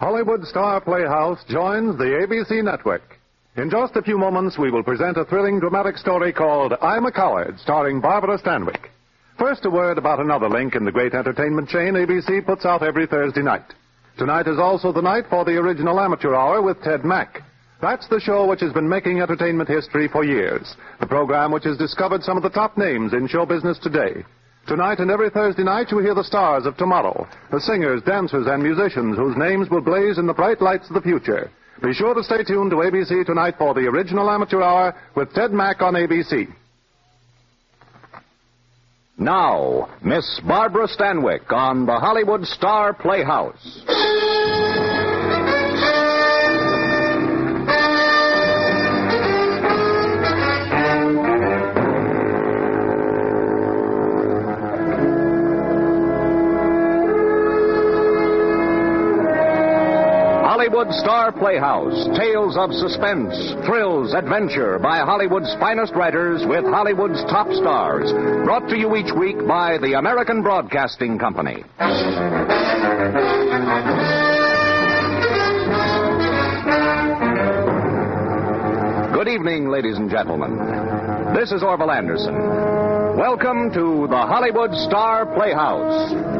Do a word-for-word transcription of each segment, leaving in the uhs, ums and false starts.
Hollywood Star Playhouse joins the A B C network. In just a few moments, we will present a thrilling dramatic story called I'm a Coward, starring Barbara Stanwyck. First, a word about another link in the great entertainment chain A B C puts out every Thursday night. Tonight is also the night for the original Amateur Hour with Ted Mack. That's the show which has been making entertainment history for years. The program which has discovered some of the top names in show business today. Tonight and every Thursday night, you hear the stars of tomorrow, the singers, dancers, and musicians whose names will blaze in the bright lights of the future. Be sure to stay tuned to A B C tonight for the original Amateur Hour with Ted Mack on A B C. Now, Miss Barbara Stanwyck on the Hollywood Star Playhouse. Hollywood Star Playhouse. Tales of suspense, thrills, adventure by Hollywood's finest writers with Hollywood's top stars. Brought to you each week by the American Broadcasting Company. Good evening, ladies and gentlemen. This is Orville Anderson. Welcome to the Hollywood Star Playhouse.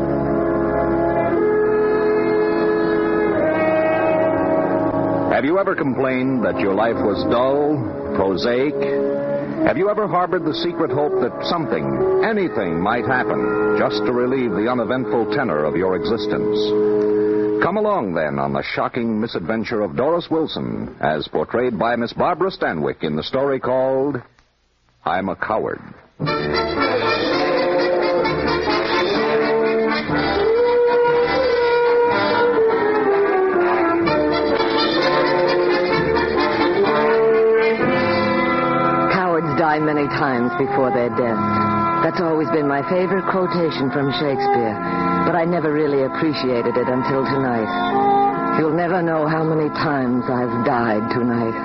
Have you ever complained that your life was dull, prosaic? Have you ever harbored the secret hope that something, anything might happen just to relieve the uneventful tenor of your existence? Come along, then, on the shocking misadventure of Doris Wilson, as portrayed by Miss Barbara Stanwyck in the story called I'm a Coward. Die many times before their death. That's always been my favorite quotation from Shakespeare, but I never really appreciated it until tonight. You'll never know how many times I've died tonight.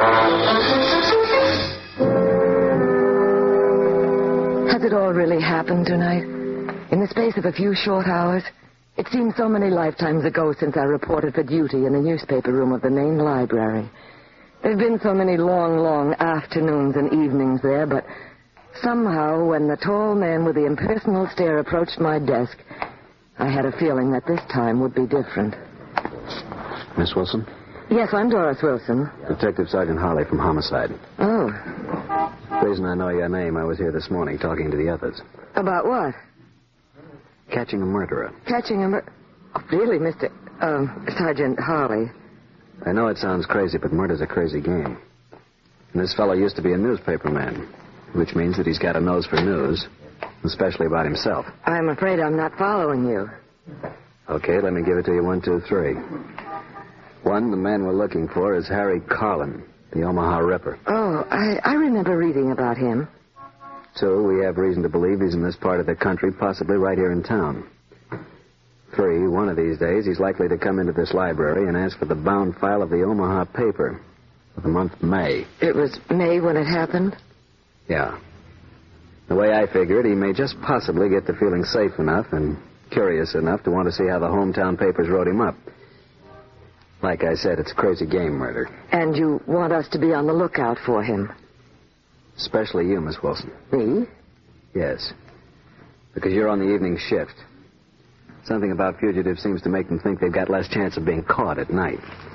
Has it all really happened tonight? In the space of a few short hours? It seems so many lifetimes ago since I reported for duty in the newspaper room of the main library. There have been so many long, long afternoons and evenings there, but somehow when the tall man with the impersonal stare approached my desk, I had a feeling that this time would be different. Miss Wilson? Yes, I'm Doris Wilson. Detective Sergeant Harley from Homicide. Oh. The reason I know your name, I was here this morning talking to the others. About what? Catching a murderer. Catching a murderer? Oh, really, Mister Um, Sergeant Harley? I know it sounds crazy, but murder's a crazy game. And this fellow used to be a newspaper man, which means that he's got a nose for news, especially about himself. I'm afraid I'm not following you. Okay, let me give it to you one, two, three. One, the man we're looking for is Harry Carlin, the Omaha Ripper. Oh, I, I remember reading about him. Two, we have reason to believe he's in this part of the country, possibly right here in town. Three, one of these days, he's likely to come into this library and ask for the bound file of the Omaha paper for the month May. It was May when it happened? Yeah. The way I figure it, he may just possibly get to feeling safe enough and curious enough to want to see how the hometown papers wrote him up. Like I said, it's a crazy game murder. And you want us to be on the lookout for him? Especially you, Miss Wilson. Me? Yes. Because you're on the evening shift. Something about fugitives seems to make them think they've got less chance of being caught at night.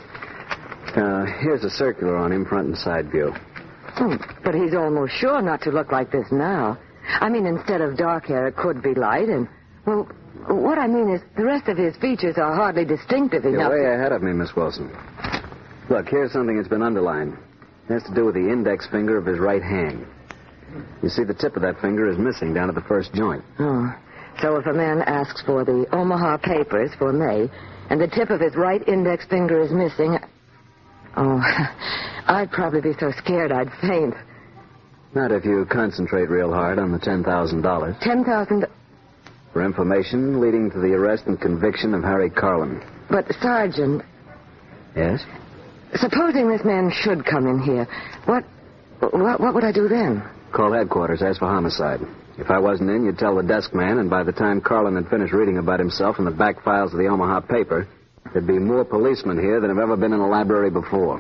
Uh, here's a circular on him, front and side view. Oh, but he's almost sure not to look like this now. I mean, instead of dark hair, it could be light, and, well, what I mean is the rest of his features are hardly distinctive enough. You're way to... ahead of me, Miss Wilson. Look, here's something that's been underlined. It has to do with the index finger of his right hand. You see, the tip of that finger is missing down at the first joint. Oh. So if a man asks for the Omaha papers for May, and the tip of his right index finger is missing, oh, I'd probably be so scared I'd faint. Not if you concentrate real hard on the ten thousand dollars. ten thousand dollars? For information leading to the arrest and conviction of Harry Carlin. But, Sergeant... Yes? Supposing this man should come in here, what, what, what would I do then? Call headquarters, ask for homicide. If I wasn't in, you'd tell the desk man, and by the time Carlin had finished reading about himself in the back files of the Omaha paper, There'd be more policemen here than have ever been in a library before.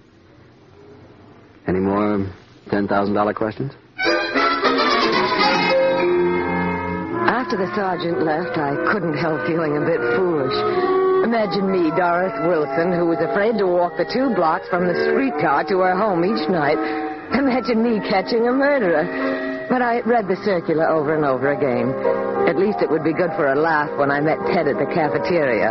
Any more ten thousand dollars questions? After the sergeant left, I couldn't help feeling a bit foolish. Imagine me, Doris Wilson, who was afraid to walk the two blocks from the streetcar to her home each night. Imagine me catching a murderer. But I read the circular over and over again. At least it would be good for a laugh when I met Ted at the cafeteria.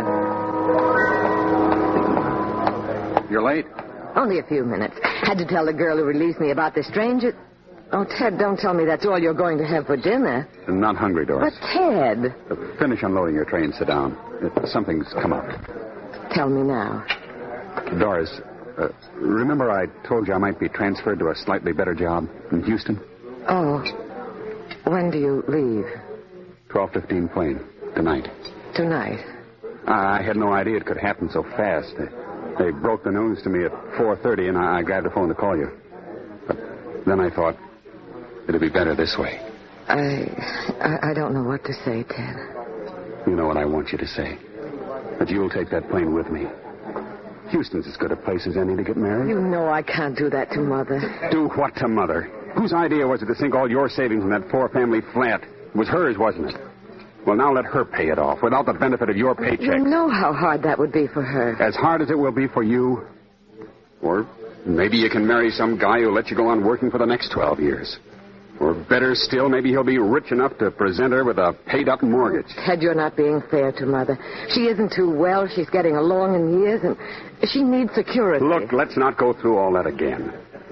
You're late? Only a few minutes. Had to tell the girl who released me about the stranger. Oh, Ted, don't tell me that's all you're going to have for dinner. I'm not hungry, Doris. But, Ted... Uh, finish unloading your tray and sit down. Uh, something's come up. Tell me now. Doris, uh, remember I told you I might be transferred to a slightly better job in Houston? Oh. When do you leave? twelve fifteen plane. Tonight. Tonight? I had no idea it could happen so fast. They broke the news to me at four thirty, and I grabbed the phone to call you. But then I thought it'd be better this way. I, I... I don't know what to say, Ted. You know what I want you to say. That you'll take that plane with me. Houston's as good a place as any to get married. You know I can't do that to Mother. Do what to Mother? Whose idea was it to sink all your savings in that four-family flat? It was hers, wasn't it? Well, now let her pay it off without the benefit of your paycheck. You know how hard that would be for her. As hard as it will be for you. Or maybe you can marry some guy who'll let you go on working for the next twelve years. Or better still, maybe he'll be rich enough to present her with a paid-up mortgage. Ted, you're not being fair to Mother. She isn't too well. She's getting along in years, and she needs security. Look, let's not go through all that again.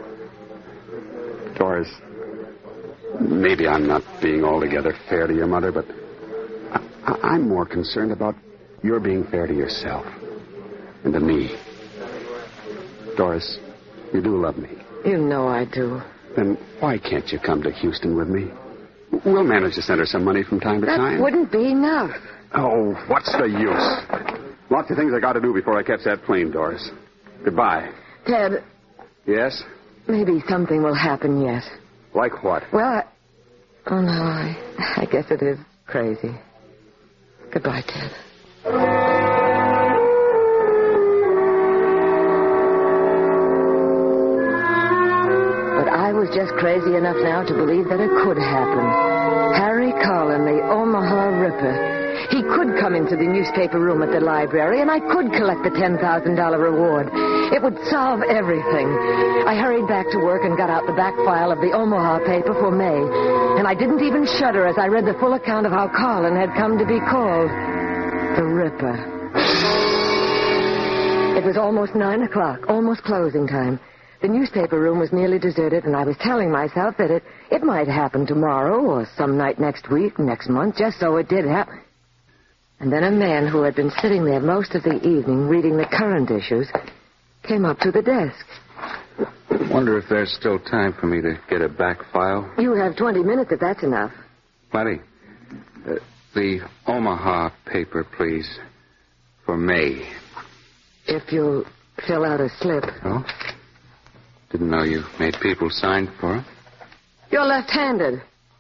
Doris, maybe I'm not being altogether fair to your mother, but I- I'm more concerned about your being fair to yourself and to me. Doris, you do love me. You know I do. Then why can't you come to Houston with me? We'll manage to send her some money from time to that time. That wouldn't be enough. Oh, what's the use? Lots of things I got to do before I catch that plane, Doris. Goodbye. Ted. Yes? Maybe something will happen yet. Like what? Well, I... Oh, no, I, I guess it is crazy. Goodbye, Ted. I was just crazy enough now to believe that it could happen. Harry Carlin, the Omaha Ripper. He could come into the newspaper room at the library, and I could collect the ten thousand dollars reward. It would solve everything. I hurried back to work and got out the back file of the Omaha paper for May. And I didn't even shudder as I read the full account of how Carlin had come to be called the Ripper. It was almost nine o'clock, almost closing time. The newspaper room was nearly deserted, and I was telling myself that it, it might happen tomorrow or some night next week, next month, just so it did happen. And then a man who had been sitting there most of the evening reading the current issues came up to the desk. Wonder if there's still time for me to get a back file? You have twenty minutes if that's enough. Plenty. Uh, the Omaha paper, please, for May. If you'll fill out a slip. Oh? Didn't know you made people sign for it. You're left-handed.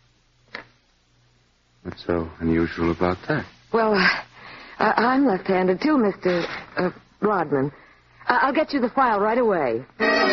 What's so unusual about that? Well, uh, I- I'm left-handed too, Mister Uh, Rodman. I- I'll get you the file right away.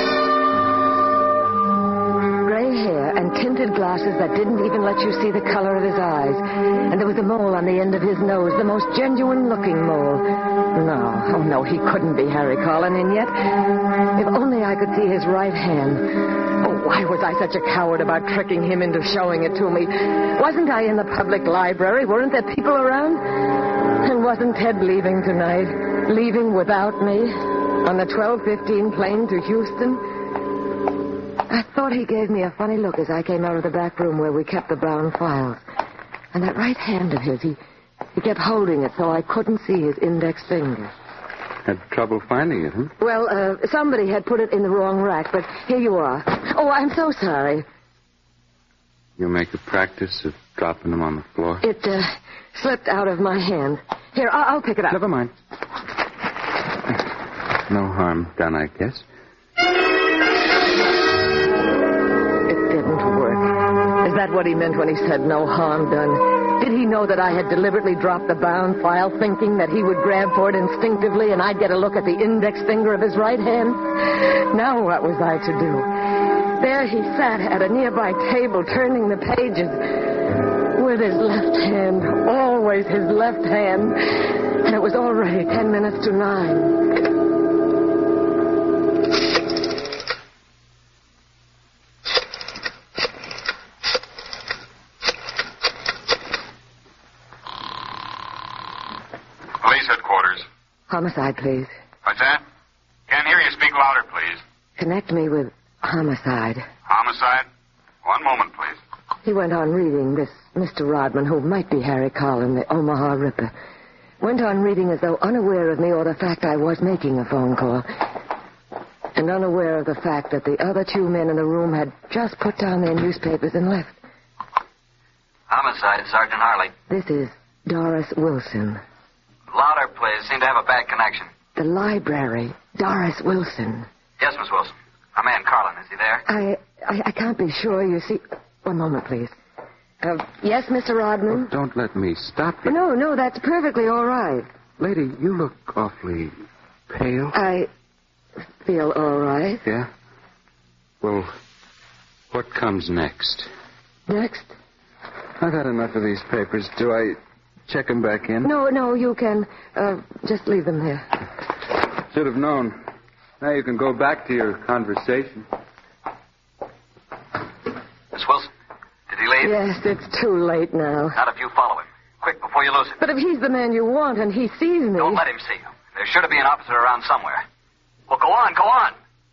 Gray hair and tinted glasses that didn't even let you see the color of his eyes. And there was a mole on the end of his nose, the most genuine-looking mole. No, oh no, he couldn't be Harry Carlin, and yet, if only I could see his right hand. Oh, why was I such a coward about tricking him into showing it to me? Wasn't I in the public library? Weren't there people around? And wasn't Ted leaving tonight? Leaving without me? On the twelve fifteen plane to Houston? I thought he gave me a funny look as I came out of the back room where we kept the brown files. And that right hand of his, he, he kept holding it so I couldn't see his index finger. Had trouble finding it, huh? Well, uh, somebody had put it in the wrong rack, but here you are. Oh, I'm so sorry. You make a practice of dropping them on the floor? It uh, slipped out of my hand. Here, I'll, I'll pick it up. Never mind. No harm done, I guess. It didn't work. Is that what he meant when he said no harm done? Did he know that I had deliberately dropped the bound file, thinking that he would grab for it instinctively and I'd get a look at the index finger of his right hand? Now what was I to do? There he sat at a nearby table, turning the pages with his left hand, always his left hand. And it was already ten minutes to nine. Police headquarters. Homicide, please. What's that? Can't hear you. Speak louder, please. Connect me with homicide. Homicide? One moment, please. He went on reading, this Mister Rodman, who might be Harry Collin, the Omaha Ripper. Went on reading as though unaware of me or the fact I was making a phone call. And unaware of the fact that the other two men in the room had just put down their newspapers and left. Homicide, Sergeant Harley. This is Doris Wilson. Louder, please. Seem to have a bad connection. The library. Doris Wilson. Yes, Miss Wilson. Our man Carlin, is he there? I, I, I can't be sure. You see... One moment, please. Uh, yes, Mister Rodman? Oh, don't let me stop you. No, no, that's perfectly all right. Lady, you look awfully pale. I feel all right. Yeah? Well, what comes next? Next? I've had enough of these papers. Do I check them back in? No, no, you can. Uh, just leave them there. Should have known. Now you can go back to your conversation. Miss Wilson, did he leave? Yes, it's too late now. Not if you follow him. Quick, before you lose him. But if he's the man you want and he sees me... Don't let him see you. There should be an officer around somewhere. Well, go on, go on.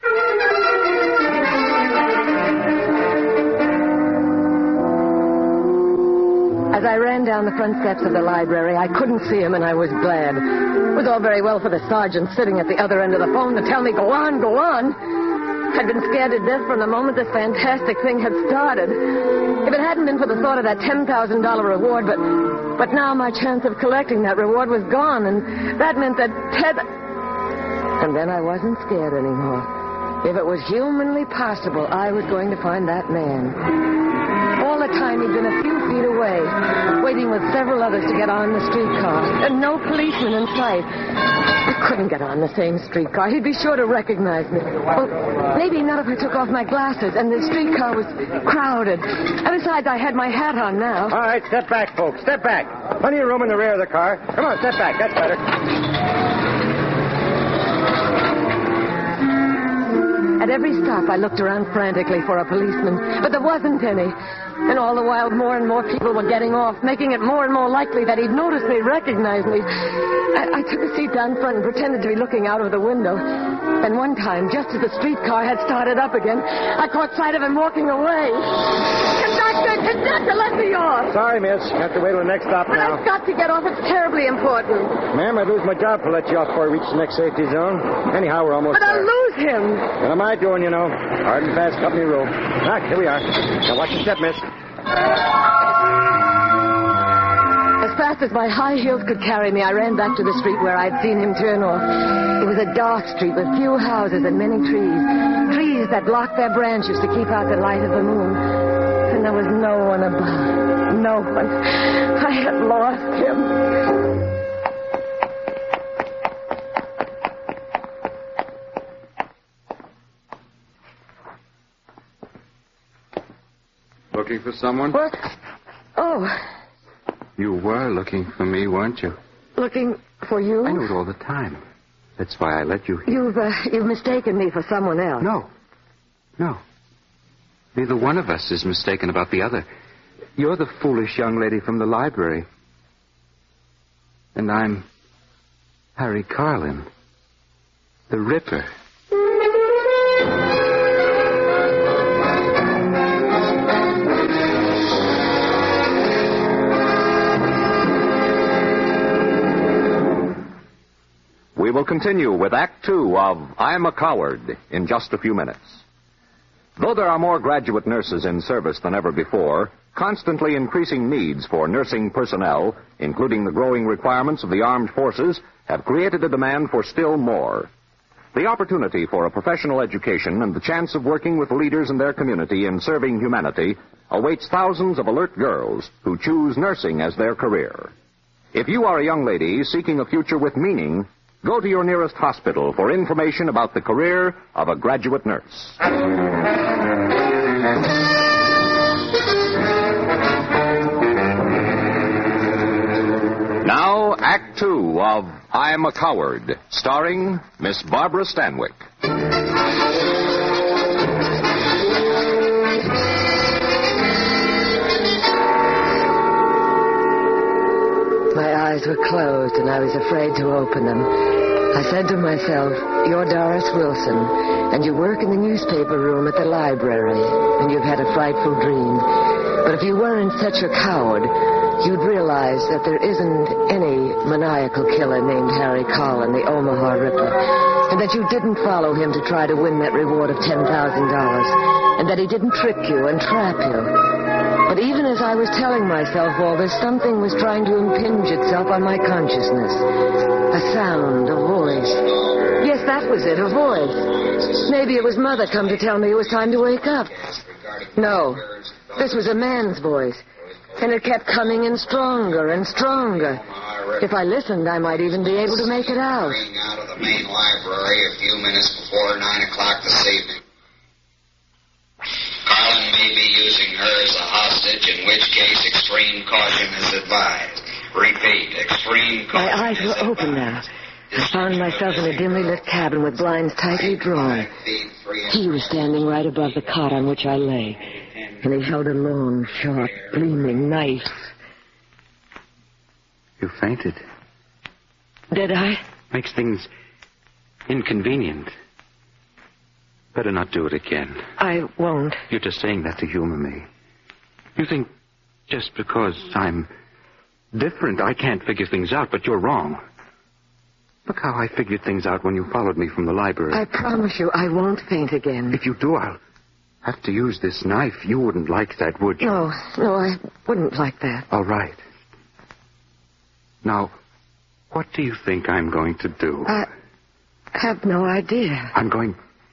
As I ran down the front steps of the library, I couldn't see him, and I was glad. It was all very well for the sergeant sitting at the other end of the phone to tell me, go on, go on. I'd been scared to death from the moment this fantastic thing had started. If it hadn't been for the thought of that ten thousand dollars reward, but but now my chance of collecting that reward was gone, and that meant that Ted... And then I wasn't scared anymore. If it was humanly possible, I was going to find that man. All the time he'd been a few feet away, waiting with several others to get on the streetcar, and no policeman in sight. I couldn't get on the same streetcar. He'd be sure to recognize me. Well, maybe not if I took off my glasses, and the streetcar was crowded. And besides, I had my hat on now. All right, step back, folks. Step back. Plenty of room in the rear of the car. Come on, step back. That's better. At every stop, I looked around frantically for a policeman, but there wasn't any. And all the while, more and more people were getting off, making it more and more likely that he'd notice me, recognize me. I, I took a seat down front and pretended to be looking out of the window. And one time, just as the streetcar had started up again, I caught sight of him walking away. Conductor, conductor, let me off. Sorry, miss. You have to wait till the next stop But now. I've got to get off. It's terribly important. Ma'am, I'd lose my job to let you off before we reach the next safety zone. Anyhow, we're almost But there. I'll lose him. What am I doing, you know? Hard and fast company rule. Ah, here we are. Now watch your step, miss. As fast as my high heels could carry me, I ran back to the street where I'd seen him turn off. It was a dark street with few houses and many trees. Trees that blocked their branches to keep out the light of the moon. And there was no one about. No one. I had lost him. Looking for someone? What? Oh, You were looking for me, weren't you? looking for you? I knew it all the time. That's why I let you here. You've, uh, you've mistaken me for someone else. No. No. Neither one of us is mistaken about the other. You're the foolish young lady from the library. And I'm Harry Carlin, the Ripper. We will continue with Act Two of I'm a Coward in just a few minutes. Though there are more graduate nurses in service than ever before, constantly increasing needs for nursing personnel, including the growing requirements of the armed forces, have created a demand for still more. The opportunity for a professional education and the chance of working with leaders in their community in serving humanity awaits thousands of alert girls who choose nursing as their career. If you are a young lady seeking a future with meaning, go to your nearest hospital for information about the career of a graduate nurse. Now, Act Two of I'm a Coward, starring Miss Barbara Stanwyck. My eyes were closed, and I was afraid to open them. I said to myself, you're Doris Wilson, and you work in the newspaper room at the library, and you've had a frightful dream. But if you weren't such a coward, you'd realize that there isn't any maniacal killer named Harry Collin, the Omaha Ripper, and that you didn't follow him to try to win that reward of ten thousand dollars, and that he didn't trick you and trap you. But even as I was telling myself all this, something was trying to impinge itself on my consciousness. A sound, a voice. Yes, that was it, a voice. Maybe it was Mother come to tell me it was time to wake up. No, this was a man's voice. And it kept coming in stronger and stronger. If I listened, I might even be able to make it out. Out of the main library a few minutes before nine o'clock this evening. Collin may be using her as a hostage, in which case extreme caution is advised. Repeat, extreme caution. My eyes were open now. I found myself in a dimly lit cabin with blinds tightly drawn. He was standing right above the cot on which I lay, and he held a long, sharp, gleaming knife. You fainted. Did I? Makes things inconvenient. Better not do it again. I won't. You're just saying that to humor me. You think just because I'm different, I can't figure things out, but you're wrong. Look how I figured things out when you followed me from the library. I promise you I won't faint again. If you do, I'll have to use this knife. You wouldn't like that, would you? No, no, I wouldn't like that. All right. Now, what do you think I'm going to do? I have no idea. I'm going...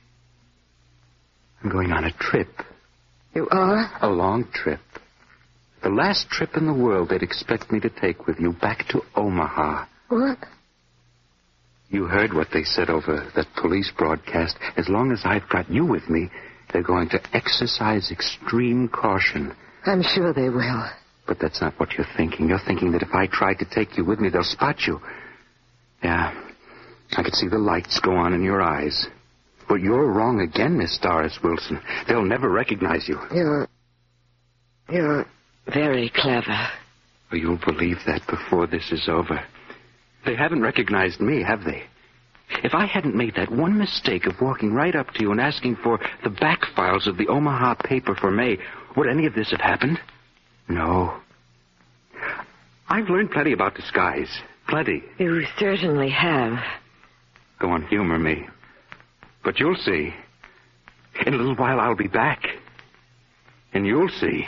I'm going on a trip. You are? A long trip. The last trip in the world they'd expect me to take with you back to Omaha. What? You heard what they said over that police broadcast. As long as I've got you with me, they're going to exercise extreme caution. I'm sure they will. But that's not what you're thinking. You're thinking that if I tried to take you with me, they'll spot you. Yeah, I could see the lights go on in your eyes. But you're wrong again, Miss Doris Wilson. They'll never recognize you. You're... You're very clever. Well, you'll believe that before this is over. They haven't recognized me, have they? If I hadn't made that one mistake of walking right up to you and asking for the back files of the Omaha paper for May, would any of this have happened? No. I've learned plenty about disguise. Plenty. You certainly have. Go on, humor me. But you'll see. In a little while, I'll be back. And you'll see.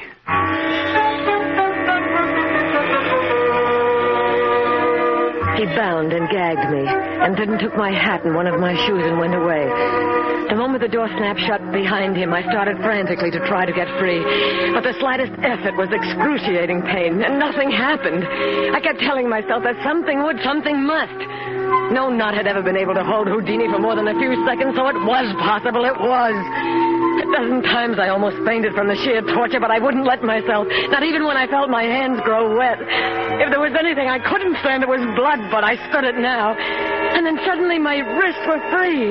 He bound and gagged me, and then took my hat and one of my shoes and went away. The moment the door snapped shut behind him, I started frantically to try to get free. But the slightest effort was excruciating pain, and nothing happened. I kept telling myself that something would, something must. No knot had ever been able to hold Houdini for more than a few seconds, so it was possible, it was. A dozen times I almost fainted from the sheer torture, but I wouldn't let myself, not even when I felt my hands grow wet. If there was anything I couldn't stand, it was blood, but I stood it now. And then suddenly my wrists were free.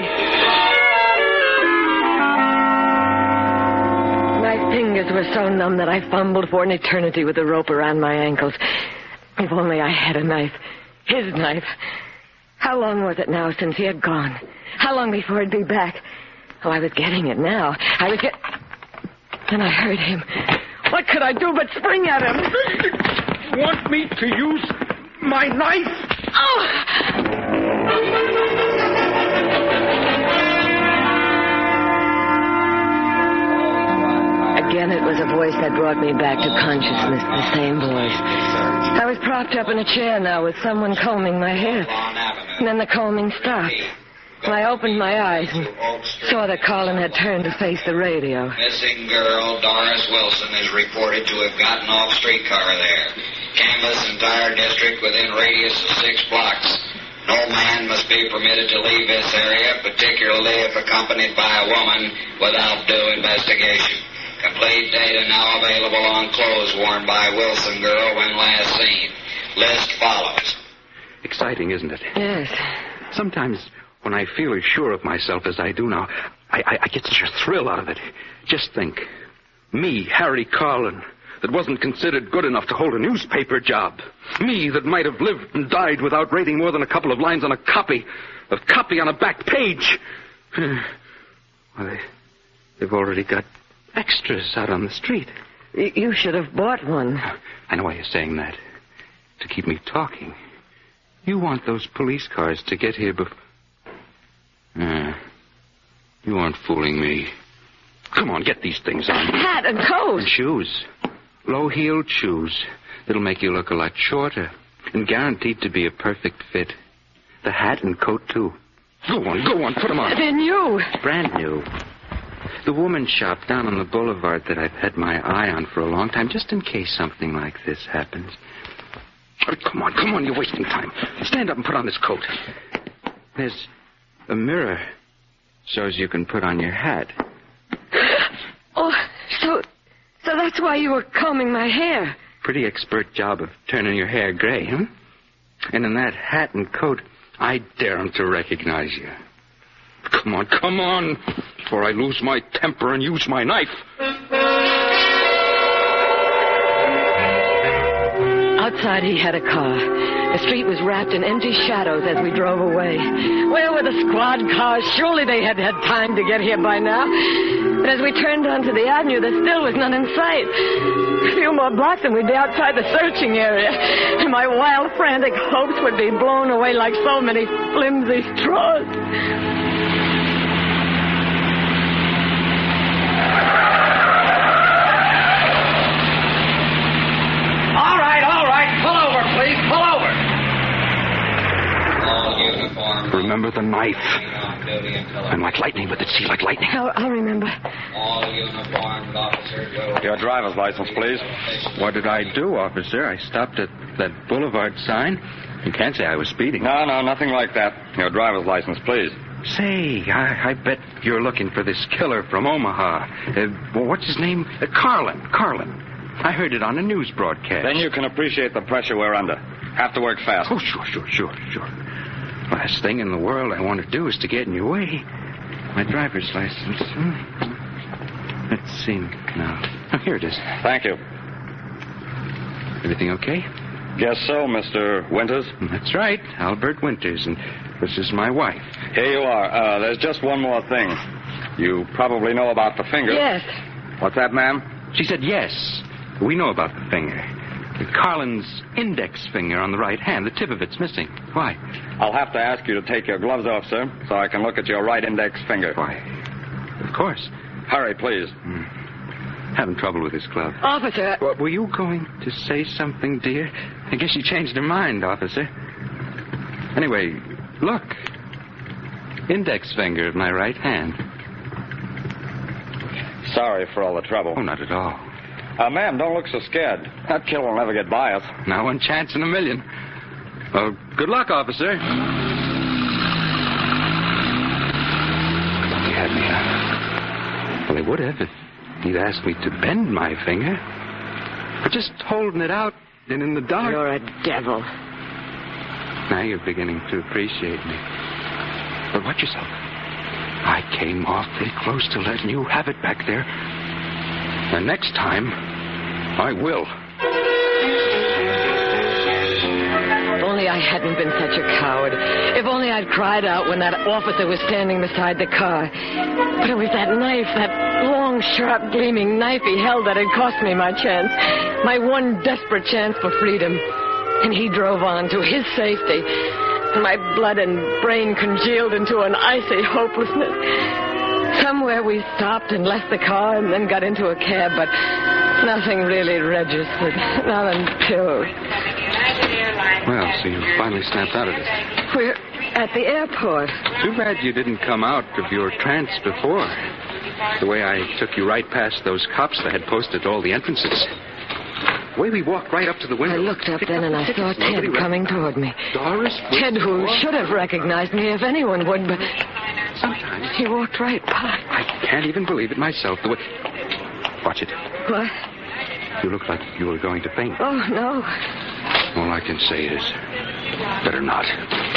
My fingers were so numb that I fumbled for an eternity with the rope around my ankles. If only I had a knife. His knife. How long was it now since he had gone? How long before he'd be back? Oh, I was getting it now. I was get... Then I heard him. What could I do but spring at him? Want me to use my knife? Oh! Again, it was a voice that brought me back to consciousness, the same voice. I was propped up in a chair now with someone combing my hair. And then the combing stopped. I opened my eyes and saw that Colin had turned to face the radio. Missing girl Doris Wilson is reported to have gotten off streetcar there. Canvass entire district within radius of six blocks. No man must be permitted to leave this area, particularly if accompanied by a woman, without due investigation. Complete data now available on clothes worn by Wilson girl when last seen. List follows. Exciting, isn't it? Yes. Sometimes when I feel as sure of myself as I do now, I, I, I get such a thrill out of it. Just think. Me, Harry Carlin, that wasn't considered good enough to hold a newspaper job. Me that might have lived and died without writing more than a couple of lines on a copy. A copy on a back page. Well, they, they've already got extras out on the street. Y- you should have bought one. I know why you're saying that. To keep me talking. You want those police cars to get here before... Uh, you aren't fooling me. Come on, get these things on. Hat and coat. And shoes. Low-heeled shoes. That'll make you look a lot shorter. And guaranteed to be a perfect fit. The hat and coat, too. Go on, go on, put them on. They're new. Brand new. The woman shop down on the boulevard that I've had my eye on for a long time, just in case something like this happens. Oh, come on, come on, you're wasting time. Stand up and put on this coat. There's a mirror. Shows you can put on your hat. Oh, so... So that's why you were combing my hair. Pretty expert job of turning your hair gray, huh? And in that hat and coat, I dare him to recognize you. Come on, come on, before I lose my temper and use my knife. Outside, he had a car. The street was wrapped in empty shadows as we drove away. Where were the squad cars? Surely they had had time to get here by now. But as we turned onto the avenue, there still was none in sight. A few more blocks and we'd be outside the searching area. And my wild, frantic hopes would be blown away like so many flimsy straws. All right, all right. Pull over, please. Pull over. Remember the knife. I'm like lightning with it. See, like lightning. I'll, I'll remember. All uniformed officers go... Your driver's license, please. What did I do, officer? I stopped at that boulevard sign. You can't say I was speeding. No, no, nothing like that. Your driver's license, please. Say, I, I bet you're looking for this killer from Omaha. Uh, well, what's his name? Uh, Carlin. Carlin. I heard it on a news broadcast. Then you can appreciate the pressure we're under. Have to work fast. Oh, sure, sure, sure, sure. Last thing in the world I want to do is to get in your way. My driver's license. Hmm. Let's see now. Oh, here it is. Thank you. Everything okay? Guess so, Mister Winters. That's right. Albert Winters. And this is my wife. Here you are. Uh, there's just one more thing. You probably know about the finger. Yes. What's that, ma'am? She said yes. We know about the finger. Carlin's index finger on the right hand. The tip of it's missing. Why? I'll have to ask you to take your gloves off, sir, so I can look at your right index finger. Why? Of course. Hurry, please. Hmm. Having trouble with this glove. Officer. Well, were you going to say something, dear? I guess you changed your mind, officer. Anyway, look. Index finger of my right hand. Sorry for all the trouble. Oh, not at all. Uh, ma'am, don't look so scared. That killer will never get by us. Not one chance in a million. Well, good luck, officer. He had me. Uh, well, he would have if he'd asked me to bend my finger. But just holding it out and in the dark. You're a devil. Now you're beginning to appreciate me. But watch yourself. I came awfully close to letting you have it back there. And next time, I will. If only I hadn't been such a coward. If only I'd cried out when that officer was standing beside the car. But it was that knife, that long, sharp, gleaming knife he held that had cost me my chance. My one desperate chance for freedom. And he drove on to his safety. My blood and brain congealed into an icy hopelessness. Somewhere we stopped and left the car and then got into a cab, but nothing really registered. Not until... Well, so you finally snapped out of it. We're, at the airport. Too bad you didn't come out of your trance before. The way I took you right past those cops that had posted all the entrances. The way we walked right up to the window. I looked up then and I saw Ted coming toward me. Doris? Ted, who should have recognized me if anyone would, but sometimes he walked right by. I can't even believe it myself. The way... Watch it. What? You look like you were going to faint. Oh, no. All I can say is, better not.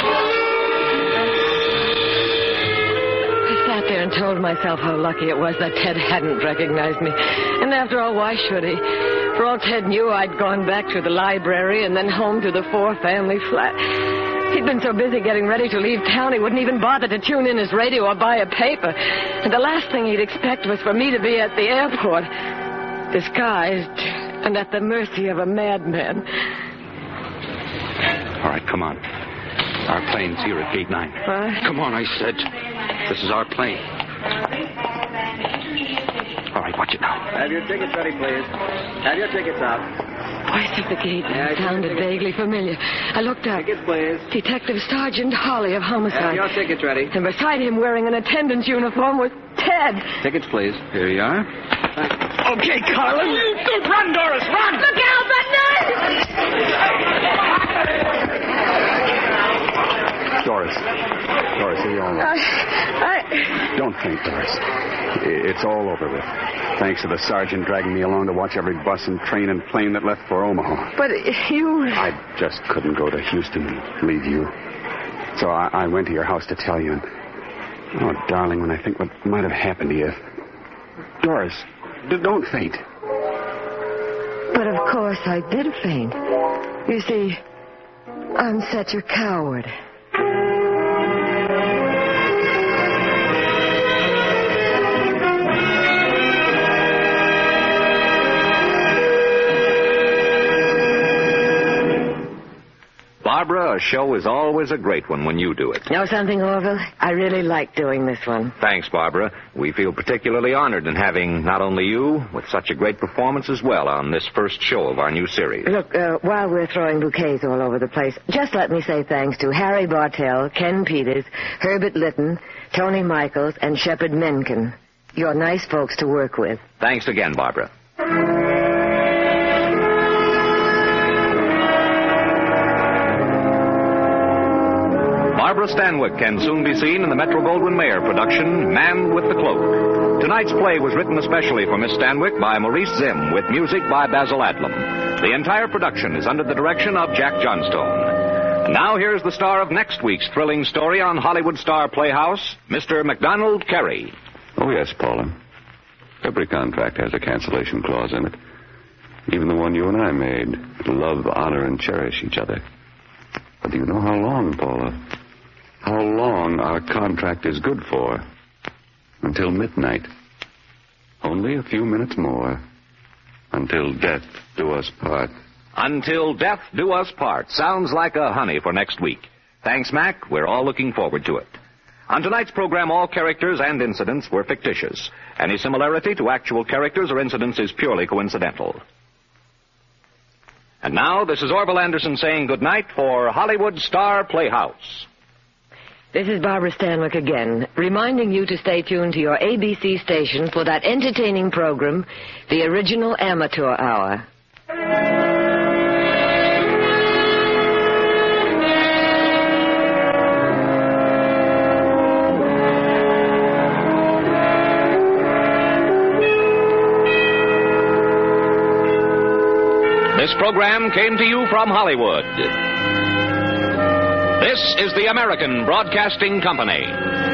I sat there and told myself how lucky it was that Ted hadn't recognized me. And after all, why should he? For all Ted knew, I'd gone back to the library and then home to the four-family flat. He'd been so busy getting ready to leave town, he wouldn't even bother to tune in his radio or buy a paper. And the last thing he'd expect was for me to be at the airport, disguised and at the mercy of a madman. All right, come on. Our plane's here at gate nine. What? Come on, I said. This is our plane. All right, watch it now. Have your tickets ready, please. Have your tickets out. Voice at the gate Yeah, sounded vaguely familiar. I looked up. Tickets, please. Detective Sergeant Holly of Homicide. Have your tickets ready. And beside him, wearing an attendant's uniform, was Ted. Tickets, please. Here you are. Okay, Carlin. Run, Doris, run! Look out, that knife! Doris. Doris, are you all right? I, I... Don't faint, Doris. It's all over with. Thanks to the sergeant dragging me along to watch every bus and train and plane that left for Omaha. But you... I just couldn't go to Houston and leave you. So I, I went to your house to tell you. And, oh, darling, when I think what might have happened to you. Doris, d- don't faint. But of course I did faint. You see, I'm such a coward. Barbara, a show is always a great one when you do it. Know something, Orville? I really like doing this one. Thanks, Barbara. We feel particularly honored in having not only you, with such a great performance as well on this first show of our new series. Look, uh, while we're throwing bouquets all over the place, just let me say thanks to Harry Bartell, Ken Peters, Herbert Litton, Tony Michaels, and Shepard Menken. You're nice folks to work with. Thanks again, Barbara. Barbara Stanwyck can soon be seen in the Metro-Goldwyn-Mayer production, Man with the Cloak. Tonight's play was written especially for Miss Stanwyck by Maurice Zimm, with music by Basil Adlam. The entire production is under the direction of Jack Johnstone. And now here's the star of next week's thrilling story on Hollywood Star Playhouse, Mister MacDonald Carey. Oh, yes, Paula. Every contract has a cancellation clause in it. Even the one you and I made. Love, honor, and cherish each other. But do you know how long, Paula? How long our contract is good for? Until midnight. Only a few minutes more. Until death do us part. Until death do us part. Sounds like a honey for next week. Thanks, Mac. We're all looking forward to it. On tonight's program, all characters and incidents were fictitious. Any similarity to actual characters or incidents is purely coincidental. And now, this is Orville Anderson saying goodnight for Hollywood Star Playhouse. This is Barbara Stanwyck again, reminding you to stay tuned to your A B C station for that entertaining program, The Original Amateur Hour. This program came to you from Hollywood. This is the American Broadcasting Company.